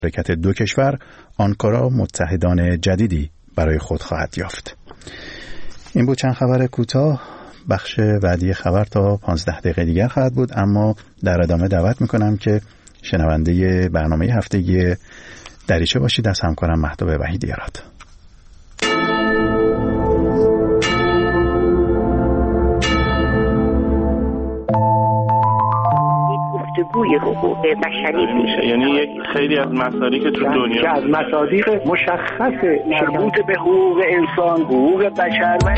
حرکت دو کشور، آنکارا متحدان جدیدی برای خود خواهد یافت. این بود چند خبر کوتاه. بخش بعدی خبر تا 15 دقیقه دیگر خواهد بود، اما در ادامه دعوت میکنم که شنونده برنامه هفتگی دریچه باشید از همکارم مهتاب وحیدی‌آراد. گفتگوی حقوق بشری میشه، یعنی خیلی از مصادیق تو دنیا که از مصادیق مشخص مربوط به حقوق انسان، حقوق بشر و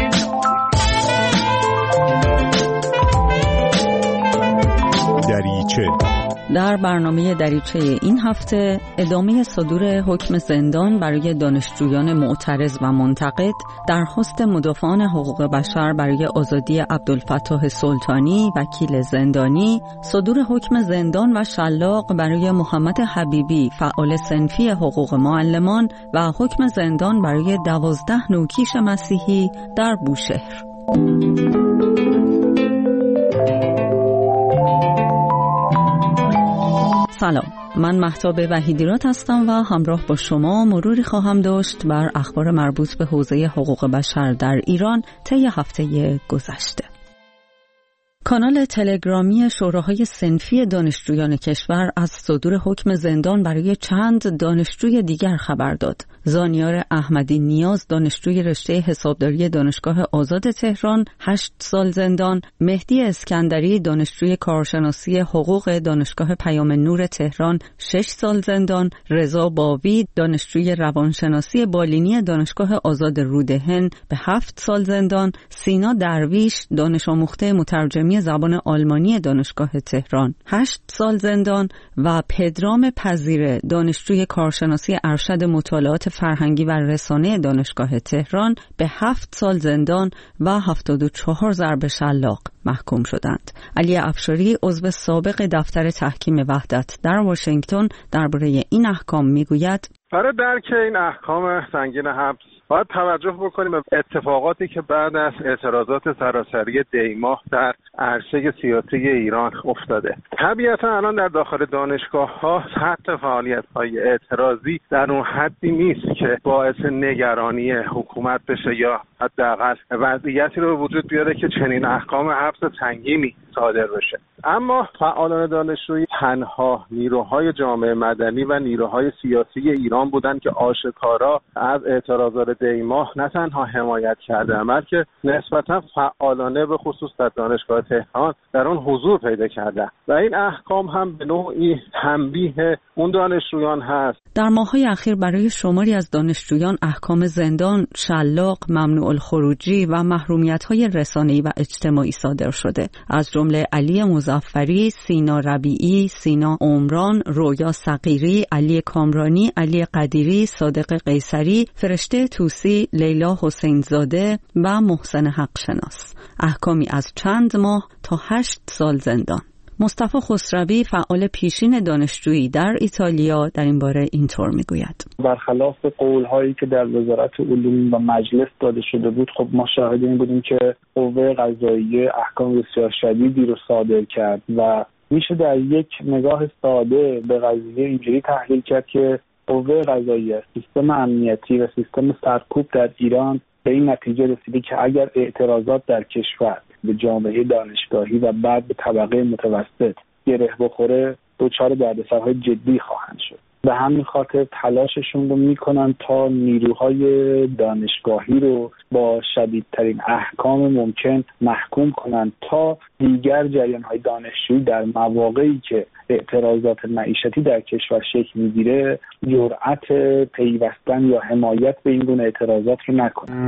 دریچه. در برنامه دریچه این هفته ادامه صدور حکم زندان برای دانشجویان معترض و منتقد، درخواست مدافعان حقوق بشر برای آزادی عبدالفتاح سلطانی وکیل زندانی، صدور حکم زندان و شلاق برای محمد حبیبی فعال صنفی حقوق معلمان و حکم زندان برای 12 نوکیش مسیحی در بوشهر. سلام، من مهتاب وحیدی‌آراد هستم و همراه با شما مروری خواهم داشت بر اخبار مربوط به حوزه حقوق بشر در ایران طی هفته گذشته. کانال تلگرامی شوراهای صنفی دانشجویان کشور از صدور حکم زندان برای چند دانشجوی دیگر خبر داد. زانیار احمدی نیاز دانشجوی رشته حسابداری دانشگاه آزاد تهران 8 سال زندان، مهدی اسکندری دانشجوی کارشناسی حقوق دانشگاه پیام نور تهران 6 سال زندان، رضا باوی دانشجوی روانشناسی بالینی دانشگاه آزاد رودهن به 7 سال زندان، سینا درویش دانش آموخته مترجمی زبان آلمانی دانشگاه تهران 8 سال زندان و پدرام پذیره دانشجوی کارشناسی ارشد مطالعات فرهنگی و رسانه دانشگاه تهران به 7 سال زندان و 74 ضرب شلاق محکوم شدند. علی افشاری عضو سابق دفتر تحکیم وحدت در واشنگتن درباره این احکام میگوید: برای درک این احکام سنگین حبس باید توجه بکنیم به اتفاقاتی که بعد از اعتراضات سراسری دی‌ماه در عرصه سیاسی ایران افتاده. طبیعتا الان در داخل دانشگاه‌ها سطح فعالیت‌های اعتراضی در اون حدی نیست که باعث نگرانی حکومت بشه یا حداقل وضعیتی رو به وجود بیاره که چنین احکام حبس سنگینی صادر بشه. اما فعالان دانشجویی تنها نیروهای جامعه مدنی و نیروهای سیاسی ایران بودند که آشکارا از اعتراضات دی‌ماه نه تنها حمایت کردند، بلکه نسبتا فعالانه به خصوص در دانشگاه تهران در آن حضور پیدا کردند و این احکام هم به نوعی تنبیه اون دانشجویان هست. در ماه‌های اخیر برای شماری از دانشجویان احکام زندان، شلاق، ممنوع الخروجی و محرومیت‌های رسانه‌ای و اجتماعی صادر شده. از جمله علی مظفری، سینا ربیعی، سینا عمران، رویا صقیری، علی کامرانی، علی قدیری، صادق قیصری، فرشته توسی، لیلا حسین زاده و محسن حق شناس. احکامی از چند ماه تا 8 سال زندان. مصطفی خسروی فعال پیشین دانشجویی در ایتالیا در این باره اینطور میگوید: برخلاف قول‌هایی که در وزارت علوم و مجلس داده شده بود، خب ما شاهد این بودیم که قوه قضاییه احکام بسیار شدیدی رو صادر کرد و میشه در یک نگاه ساده به قضیه اینجوری تحلیل کرد که قوه قضاییه، سیستم امنیتی و سیستم سرکوب در ایران به این نتیجه رسیده که اگر اعتراضات در کشور به جامعه دانشگاهی و بعد به طبقه متوسط گره بخوره، دچار دردسرهای جدی خواهند شد. به همین خاطر تلاششون رو میکنن تا نیروهای دانشگاهی رو با شدیدترین احکام ممکن محکوم کنن تا دیگر جریانهای دانشجویی در مواقعی که اعتراضات معیشتی در کشور شکل میگیره جرأت پیوستن یا حمایت به این گونه اعتراضات رو نکنن.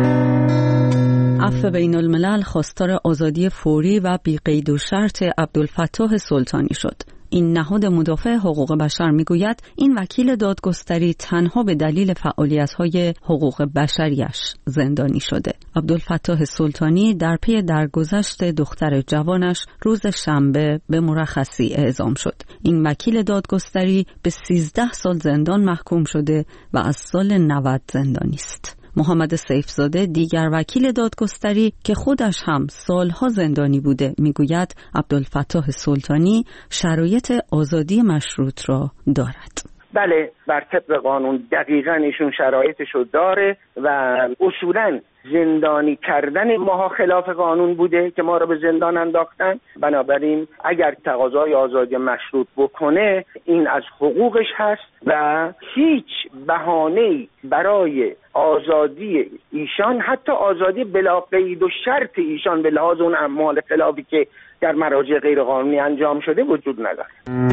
عفو بین الملل خواستار آزادی فوری و بی قید و شرط عبدالفتاح سلطانی شد. این نهاد مدافع حقوق بشر میگوید این وکیل دادگستری تنها به دلیل فعالیت‌های حقوق بشریش زندانی شده. عبدالفتاح سلطانی در پی درگذشت دختر جوانش روز شنبه به مرخصی اعزام شد. این وکیل دادگستری به 13 سال زندان محکوم شده و از سال 90 زندانی است. محمد سیفزاده دیگر وکیل دادگستری که خودش هم سالها زندانی بوده میگوید عبدالفتاح سلطانی شرایط آزادی مشروط را دارد. بله، بر طبق قانون دقیقاً ایشون شرایطشو داره و اصولاً زندانی کردن ماها خلاف قانون بوده که ما رو به زندان انداختن. بنابراین اگر تقاضای آزادی مشروط بکنه این از حقوقش هست و هیچ بهانه‌ای برای آزادی ایشان، حتی آزادی بلا قید و شرط ایشان به لحاظ اون اعمال خلافی که در مراجع غیرقانونی انجام شده وجود نداره.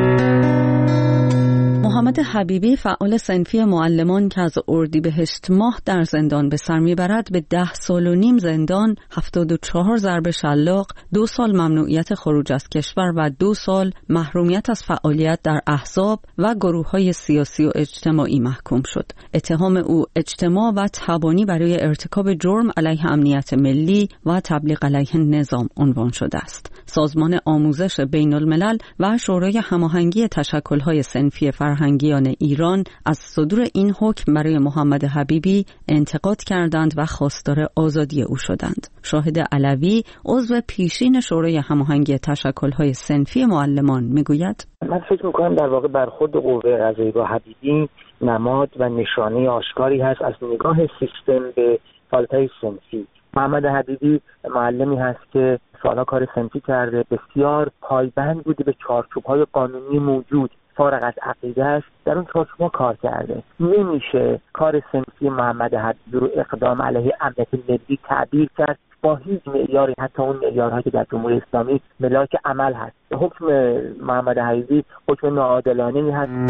محمد حبیبی، فعال صنفی معلمان که از اردیبهشت ماه در زندان به سر میبرد، به 10 سال و نیم زندان، 74 ضرب شلاق، 2 سال ممنوعیت خروج از کشور و 2 سال محرومیت از فعالیت در احزاب و گروه‌های سیاسی و اجتماعی محکوم شد. اتهام او اجتماع و تبانی برای ارتکاب جرم علیه امنیت ملی و تبلیغ علیه نظام عنوان شده است. سازمان آموزش بین الملل و شورای هماهنگی تشکل‌های صنفی فرهنگیان ایران از صدور این حکم برای محمد حبیبی انتقاد کردند و خواستار آزادی او شدند. شاهد علوی، عضو پیشین شورای هماهنگی تشکل‌های صنفی معلمان، میگوید: من فکر می‌کنم در واقع برخورد قوه قضاییه با حبیبی نماد و نشانه آشکاری هست از نگاه سیستم به فعالیت‌های صنفی. محمد حبیبی معلمی هست که سالها کار صنفی کرده، بسیار پایبند بوده به چارچوب‌های قانونی موجود، فارغ از عقیده‌اش در اون چارچوب‌ها کار کرده. نمیشه کار صنفی محمد حبیبی رو اقدام علیه امنیت ملی تعبیر کرد با هیچ معیاری، حتی اون معیارهایی که در جمهوری اسلامی ملاک عمل هست. حکم محمد حبیبی حکم ناعادلانه‌ای هست.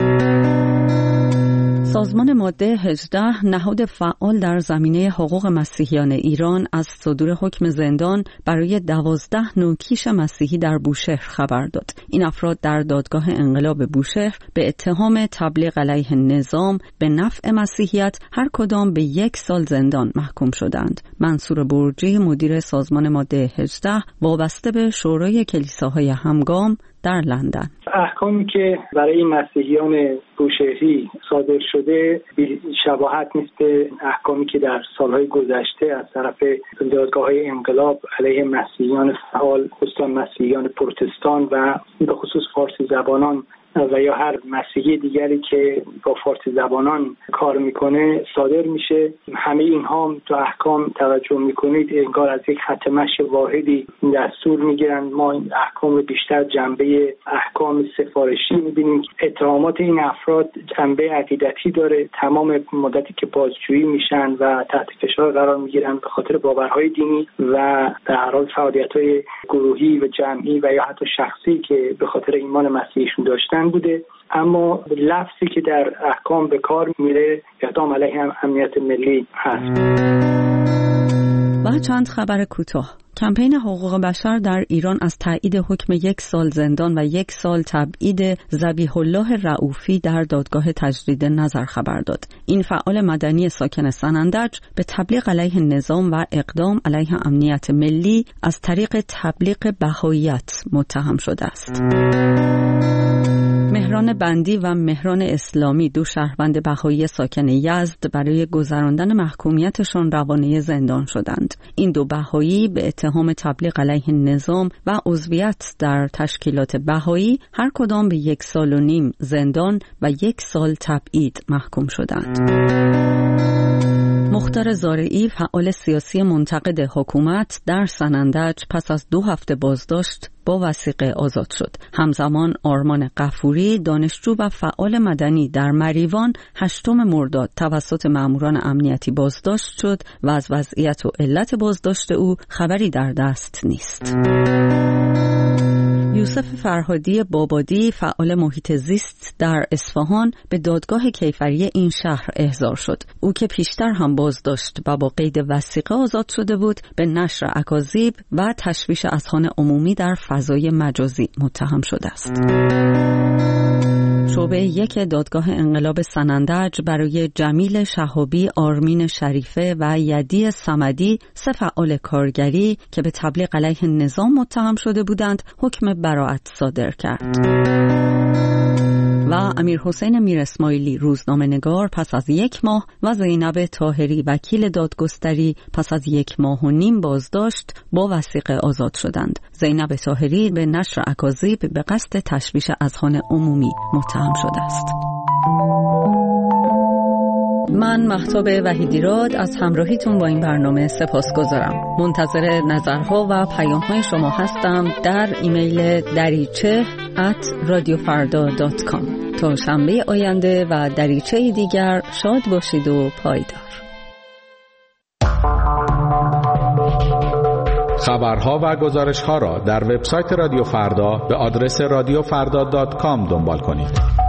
سازمان ماده 18 نهاد فعال در زمینه حقوق مسیحیان ایران از صدور حکم زندان برای 12 نوکیش مسیحی در بوشهر خبر داد. این افراد در دادگاه انقلاب بوشهر به اتهام تبلیغ علیه نظام به نفع مسیحیت هر کدام به 1 سال زندان محکوم شدند. منصور برجی، مدیر سازمان ماده 18 وابسته به شورای کلیساهای همگام در لندن: احکامی که برای مسیحیان بوشهری صادر شده شباهت نیست به احکامی که در سالهای گذشته از طرف دادگاه‌های انقلاب علیه مسیحیان فعال، خصوصا مسیحیان پروتستان و به خصوص فارسی زبانان و یا هر مسیحی دیگری که با فارسی زبانان کار میکنه صادر میشه. همه اینها تو احکام توجه میکنید انگار از یک خط مشی واحدی دستور میگیرن. ما این احکام رو بیشتر جنبه احکام سفارشی میبینیم. اتهامات این افراد جنبه عقیدتی داره. تمام مدتی که بازجویی میشن و تحت فشار قرار میگیرن به خاطر باورهای دینی و در حال فعالیت‌های گروهی و جمعی و یا حتی شخصی که به خاطر ایمان مسیحیشون داشتن بوده. اما لفظی که در احکام به کار میره اقدام علیه امنیت ملی هست. و چند خبر کوتاه. کمپین حقوق بشر در ایران از تایید حکم 1 سال زندان و 1 سال تبعید ذبیح الله رؤوفی در دادگاه تجدید نظر خبر داد. این فعال مدنی ساکن سنندج به تبلیغ علیه نظام و اقدام علیه امنیت ملی از طریق تبلیغ بهائیت متهم شده است. مهران بندی و مهران اسلامی، 2 شهروند بهایی ساکن یزد، برای گذراندن محکومیتشان روانه زندان شدند. این 2 بهایی به اتهام تبلیغ علیه نظام و عضویت در تشکیلات بهایی هر کدام به 1 سال و نیم زندان و 1 سال تبعید محکوم شدند. مختار زارعی، فعال سیاسی منتقد حکومت در سنندج، پس از 2 هفته بازداشت با وثیقه آزاد شد. همزمان آرمان غفوری، دانشجو و فعال مدنی در مریوان، 8 مرداد توسط ماموران امنیتی بازداشت شد و از وضعیت و علت بازداشت او خبری در دست نیست. یوسف فرهادی بابادی، فعال محیط زیست در اصفهان، به دادگاه کیفری این شهر احضار شد. او که پیشتر هم بازداشت و با قید وثیقه آزاد شده بود، به نشر اکاذیب و تشویش اذهان عمومی در فضای مجازی متهم شده است. شعبه 1 دادگاه انقلاب سنندج برای جمیل شهابی، آرمین شریفه و یدی صمدی، 3 فعال کارگری که به تبلیغ علیه نظام متهم شده بودند، حکم براءت صادر کرد. و امیرحسین میر اسماعیلی، روزنامه‌نگار، پس از 1 ماه و زینب طاهری، وکیل دادگستری، پس از 1 ماه و نیم بازداشت با وثیقه آزاد شدند. زینب طاهری به نشر اکاذیب به قصد تشویش اذهان عمومی متهم شده است. من مهتاب وحیدیراد از همراهیتون با این برنامه سپاسگزارم. منتظر نظرها و پیام‌های شما هستم در ایمیل dariche@radiofarda.com. تا شنبه آینده و دریچه دیگر شاد باشید و پایدار. خبرها و گزارش‌ها را در وبسایت رادیو فردا به آدرس radiofarda.com دنبال کنید.